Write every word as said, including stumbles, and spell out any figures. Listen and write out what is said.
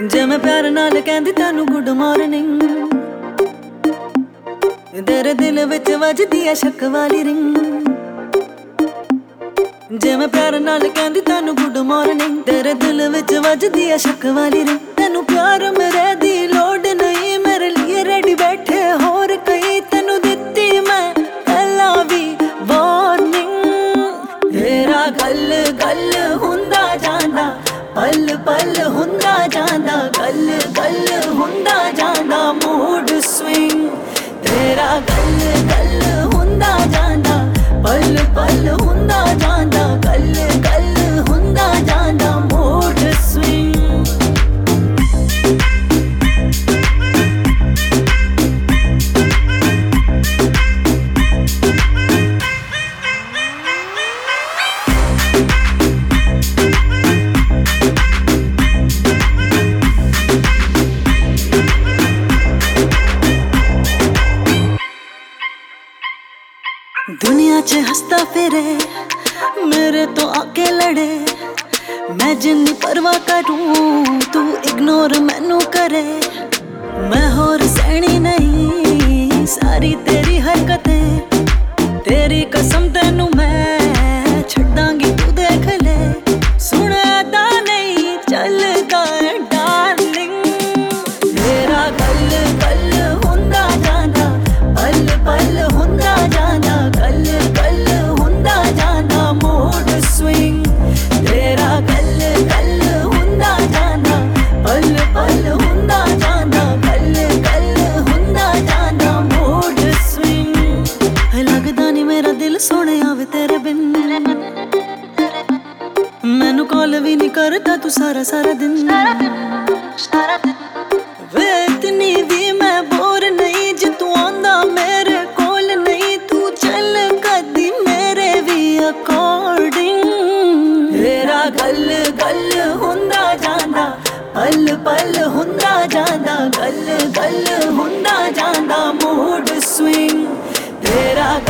जे मैं प्यार नाल कहंदी तैनू गुड मॉर्निंग, तेरे दिल विच वजदी है शक वाली रिंग। जे मैं प्यार नाल कहंदी तैनू गुड मॉर्निंग, तेरे दिल विच वजदी है शक वाली रिंग। तैनू प्यार मेरे दी लोड नहीं, मेरे लिए रेडी बैठे होर कई। तैनू दित्ती मैं पहला भी वार्निंग, तेरा गल गल हुंदा जांदा, पल पल हुंदा जांदा, गल गल हुंदा जांदा मूड स्विंग। तेरा गल गल हुंदा जांदा, पल पल हुंदा जांदा, गल गल हुंदा जांदा मूड स्विंग। दुनिया च हंसता फिरे मेरे तो आके लड़े, मैं जिन्नी परवाह करूं तू इग्नोर मैनू करे। मैं होर सहनी नहीं सारी तेरी हरकतें, तेरी कसम तैनू मैं छड्डांगी तू देख ले। सुन ऐदा नहीं चलदा है डार्लिंग, तेरा गल गल हुंदा जांदा, पल पल हुंदा जांदा, गल गल हुंदा जांदा मूड स्विंग। तेरा गल गल हुंदा जांदा, पल पल हुंदा जांदा, गल गल हुंदा जांदा मूड स्विंग। लगदा नहीं मेरा दिल सोने आवे तेरे बिन, मैनू कॉल भी नहीं करता तू सारा सारा दिन। वे इतनी भी मैं बोर नहीं जे तू आंदा मेरे कोल नहीं। तू चल कदी मेरे भी अकॉर्डिंग, तेरा गल गल हुंदा जांदा, पल पल हुंदा जांदा, गल गल हुंदा जांदा मूड स्विंग। तेरा